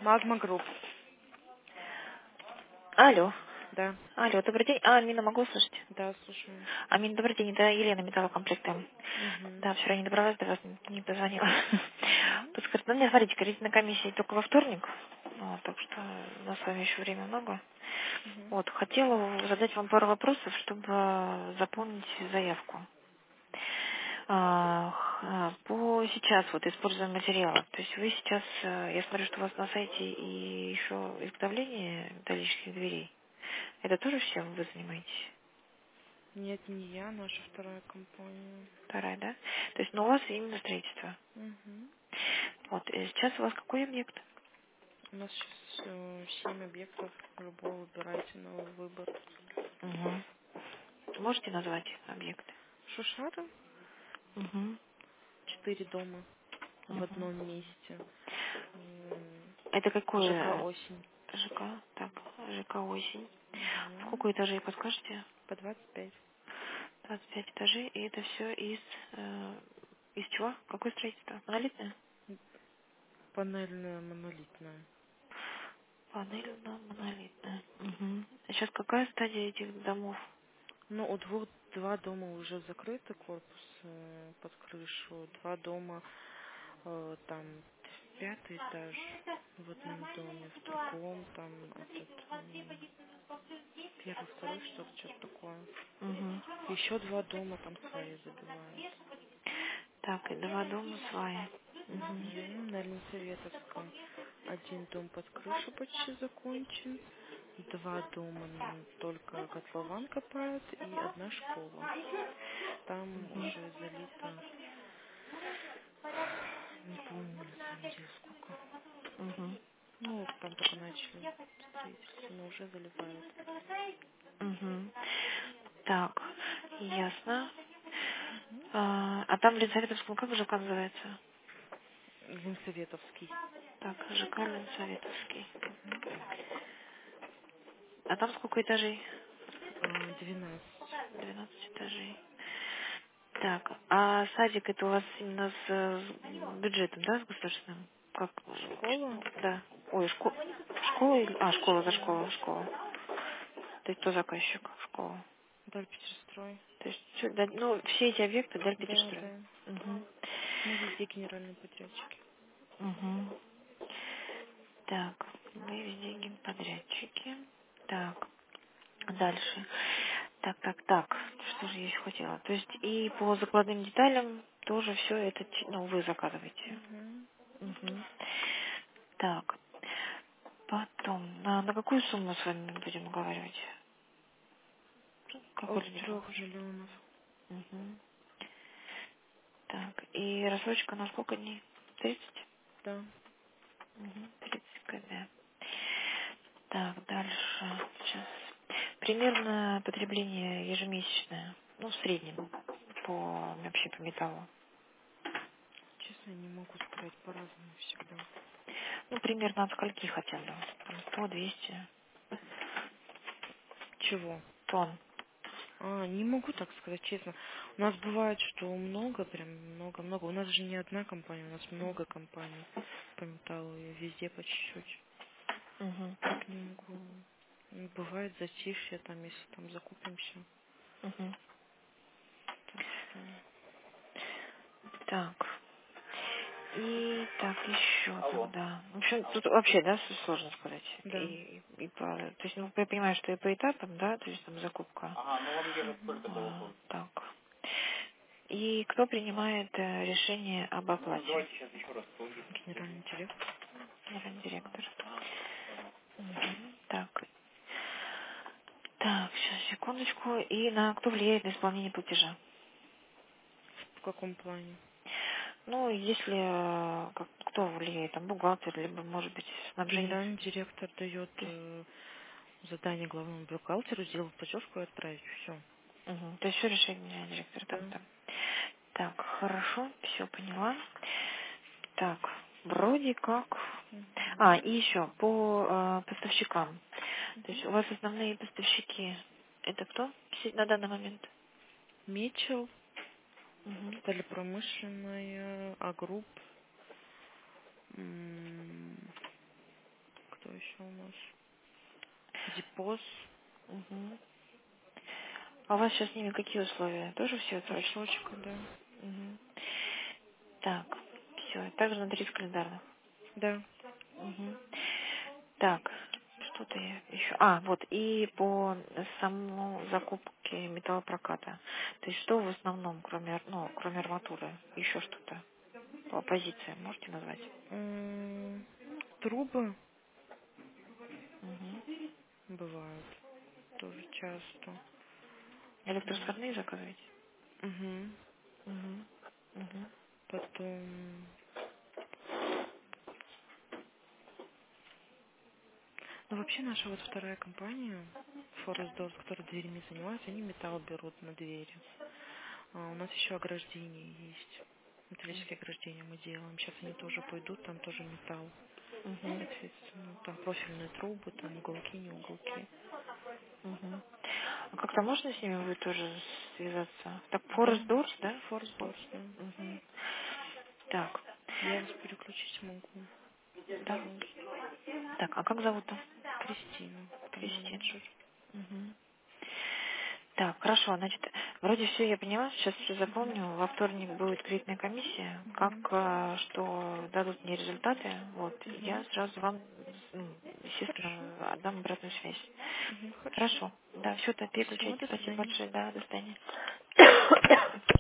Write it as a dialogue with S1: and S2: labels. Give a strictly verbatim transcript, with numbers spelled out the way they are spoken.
S1: Магма Групп.
S2: Алло.
S1: Да,
S2: Алло, добрый день. А, Амина, могу слышать?
S1: да, слушаю.
S2: Амин, добрый день. Это Елена, металлокомплекты.
S1: Угу.
S2: Да, вчера не добралась до вас, не позвонила.
S1: Угу.
S2: Подскажите, ну, мне, смотрите, кредитная комиссия только во вторник. Вот, так что у нас с вами еще время много.
S1: Угу.
S2: Вот, хотела задать вам пару вопросов, чтобы заполнить заявку. А, х- по сейчас вот используем материалы. То есть вы сейчас, э, я смотрю, что у вас на сайте и еще изготовление металлических дверей. Это тоже всем вы занимаетесь?
S1: Нет, не я, наша вторая компания.
S2: Вторая, да? То есть, ну, у вас именно строительство.
S1: Угу.
S2: Вот, э, сейчас у вас какой объект?
S1: У нас сейчас э, семь объектов. Любой выбирайте на выбор.
S2: Угу. Можете назвать объекты?
S1: Шушара.
S2: Угу.
S1: Четыре дома в
S2: Угу.
S1: одном месте. М,
S2: Это
S1: ЖК
S2: какое
S1: «Осень».
S2: ЖК? Так, ЖК осень.
S1: Угу.
S2: Сколько этажей, подскажете?
S1: По двадцать пять.
S2: двадцать пять этажей, и это все из... э, из чего? Какое строительство? Монолитное?
S1: Панельная, монолитная.
S2: Панельно-монолитное. Угу. А сейчас какая стадия этих домов?
S1: Ну, у двух два дома уже закрыты корпус э, под крышу. Два дома э, там пятый этаж в одном доме, в другом там этот м, первый, второй, что-то, что-то такое.
S2: Угу.
S1: Еще два дома там свои забивают.
S2: Так, и два дома сваи. Угу.
S1: Угу. На Ленсоветовском один дом под крышу почти закончен, два дома м, только котлован копают и одна школа. Там уже залито, не помню на самом деле сколько.
S2: Угу.
S1: Ну, там только начали строительство, но уже заливают.
S2: Угу. Так, ясно.
S1: Угу.
S2: А, а там в Ленсоветовском как ЖК называется?
S1: Ленсоветовский.
S2: Так, ЖК Ленсоветовский.
S1: Угу.
S2: А там сколько этажей?
S1: А, двенадцать.
S2: Двенадцать этажей. Так, а садик это у вас именно с, с бюджетом, да, с государственным? Как?
S1: Школа?
S2: Да. Ой, школа. Школа или... А, школа за
S1: Школа.
S2: школу, школа. То есть кто заказчик? Школа.
S1: Дальпетерстрой.
S2: То есть, всё, да, ну, все эти объекты для
S1: Да,
S2: Петерстрой.
S1: да.
S2: Угу.
S1: Мы везде генеральные подрядчики.
S2: Угу. Так, мы везде генподрядчики. Так, дальше. Так, так, так. Что же я еще хотела? То есть и по закладным деталям тоже все это, чи- ну, вы заказываете.
S1: Угу.
S2: Угу. Так, потом, на, на какую сумму с вами будем уговаривать? Какой
S1: От
S2: лимит вам
S1: трех
S2: нужен?
S1: миллионов.
S2: Угу. Так, и рассрочка на сколько дней? Тридцать.
S1: Да.
S2: Угу. тридцать кб. Так, дальше. Сейчас. Примерно потребление ежемесячное, ну, в среднем, по, вообще по металлу.
S1: Честно, не могу сказать, по-разному всегда.
S2: Ну, примерно от скольки хотя бы? Там сто двести
S1: Чего?
S2: тонн.
S1: А, не могу так сказать, честно. У нас бывает, что много, прям много-много. У нас же не одна компания, у нас много компаний по металлу, и везде по чуть-чуть.
S2: Угу.
S1: Так не могу. Ну, бывает затишье, там, если там закупимся.
S2: Угу.
S1: Так что...
S2: Так. И так еще тогда. В общем, тут вообще, да, с- сложно сказать.
S1: Да.
S2: И, и по, то есть, ну, я понимаю, что и по этапам, да, то есть там закупка.
S1: Мгм.
S2: А, так. И кто принимает э, решение об оплате?
S1: Генеральный директор.
S2: Генеральный директор. Мгм. Так. Так, сейчас, секундочку. И на кто влияет на исполнение платежа?
S1: В каком плане?
S2: Ну, если э, как, кто влияет, там бухгалтер, либо, может быть, снабжение.
S1: Генеральный директор дает
S2: То есть,
S1: э, задание главному бухгалтеру сделать платежку и отправить. Все.
S2: мгм. То есть все решение генерального директора
S1: Да.
S2: там, там. Так, хорошо, все поняла. Так, вроде как. А,
S1: Мгм.
S2: и еще по э, поставщикам. То
S1: Мгм.
S2: есть у вас основные поставщики это кто се- на данный момент?
S1: Мечел,
S2: Мгм.
S1: сталепромышленная, Агрупп, м, еще у нас? Депоз.
S2: Угу. А у вас сейчас с ними какие условия? Тоже все отсрочено?
S1: Отсрочка, да.
S2: Угу. Так, все. Также на тридцать календарных.
S1: Да.
S2: Угу. Так, что-то я еще... А, вот, и по самому закупке металлопроката. То есть что в основном, кроме, ар- ну, кроме арматуры, еще что-то? По позиции можете назвать?
S1: М, Трубы
S2: Угу.
S1: бывают тоже часто.
S2: Электросходные заказываете?
S1: Угу.
S2: Угу. Угу.
S1: Потом... Ну, вообще наша вот вторая компания, Forest Doors, которая дверями занимается, они металл берут на двери. А у нас еще ограждение есть. Металлические ограждения мы делаем. Сейчас они тоже пойдут, там тоже металл.
S2: Угу.
S1: Соответственно, там профильные трубы, там уголки, не уголки.
S2: Угу. А как-то можно с ними будет тоже связаться? Так,
S1: Да,
S2: Forest Doors, да?
S1: Forest
S2: Фо-
S1: Doors, да.
S2: Угу. Так,
S1: Я вас переключить могу,
S2: да.
S1: пожалуйста.
S2: Так, а как зовут-то?
S1: Кристина, там
S2: Кристина.
S1: менеджер.
S2: Угу. Так, хорошо, значит, вроде все я поняла, сейчас все
S1: Угу.
S2: запомню. Во вторник будет кредитная комиссия. Как,
S1: Угу.
S2: э, что дадут мне результаты, вот, я
S1: Угу.
S2: сразу вам, м,
S1: Хорошо.
S2: естественно, отдам обратную связь.
S1: Угу. Хорошо.
S2: Хорошо. Да, все, то
S1: Все,
S2: переключайте.
S1: до
S2: Спасибо
S1: свидания.
S2: большое. Да, до свидания.